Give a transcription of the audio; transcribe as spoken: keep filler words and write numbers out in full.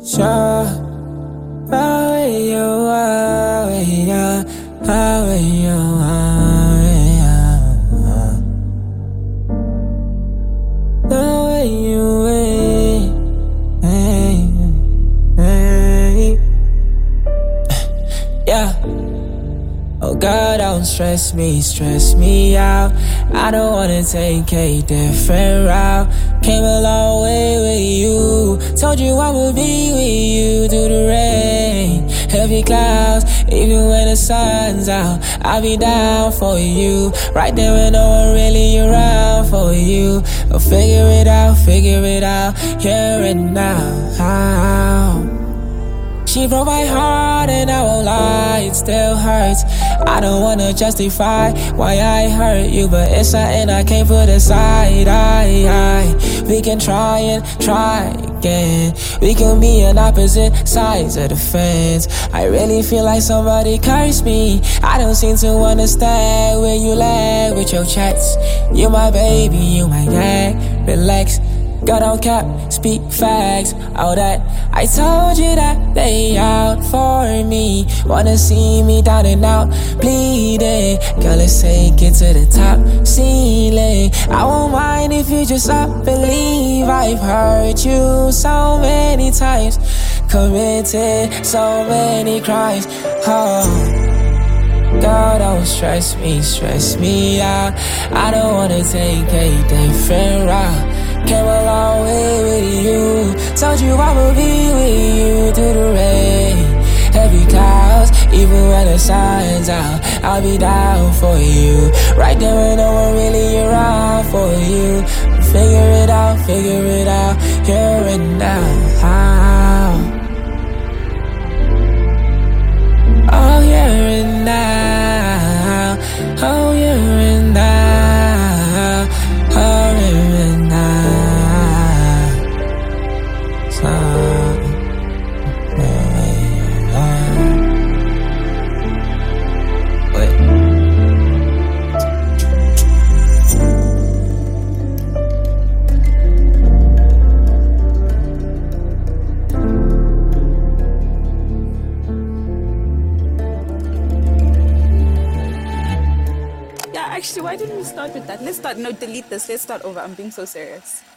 Sure, how you are, yeah, how you are, yeah. The way you wait, hey, hey, yeah. Oh God, don't stress me, stress me out. I don't wanna take a different route. Came a long way with you. Told you I would be with you through the rain, heavy clouds, even when the sun's out. I'll be down for you, right there when no one really around for you. Oh, figure it out, figure it out, here and now. She broke my heart and I won't lie, it still hurts. I don't wanna justify why I hurt you, but it's something I can't put aside. I, I, we can try and try again. We can be on opposite sides of the fence. I really feel like somebody cursed me. I don't seem to understand where you lag with your chats. You my baby, you my gang, relax. Girl, don't cap, speak facts, all that. I told you that they out for me. Wanna see me down and out, bleeding. Girl, let's take it to the top ceiling. I won't mind if you just up and leave. I've hurt you so many times, committed so many crimes. Oh, girl, don't stress me, stress me out. I don't wanna take a different route. Came a long way with you. Told you I would be with you through the rain, heavy clouds, even when the sun's out. I'll be down for you, right there when no one really around for you. Figure it out, figure it out, here and now. Oh, here and now. Oh, here and now. Oh, here and now. Actually, why didn't we start with that? Let's start. No, delete this. Let's start over. I'm being so serious.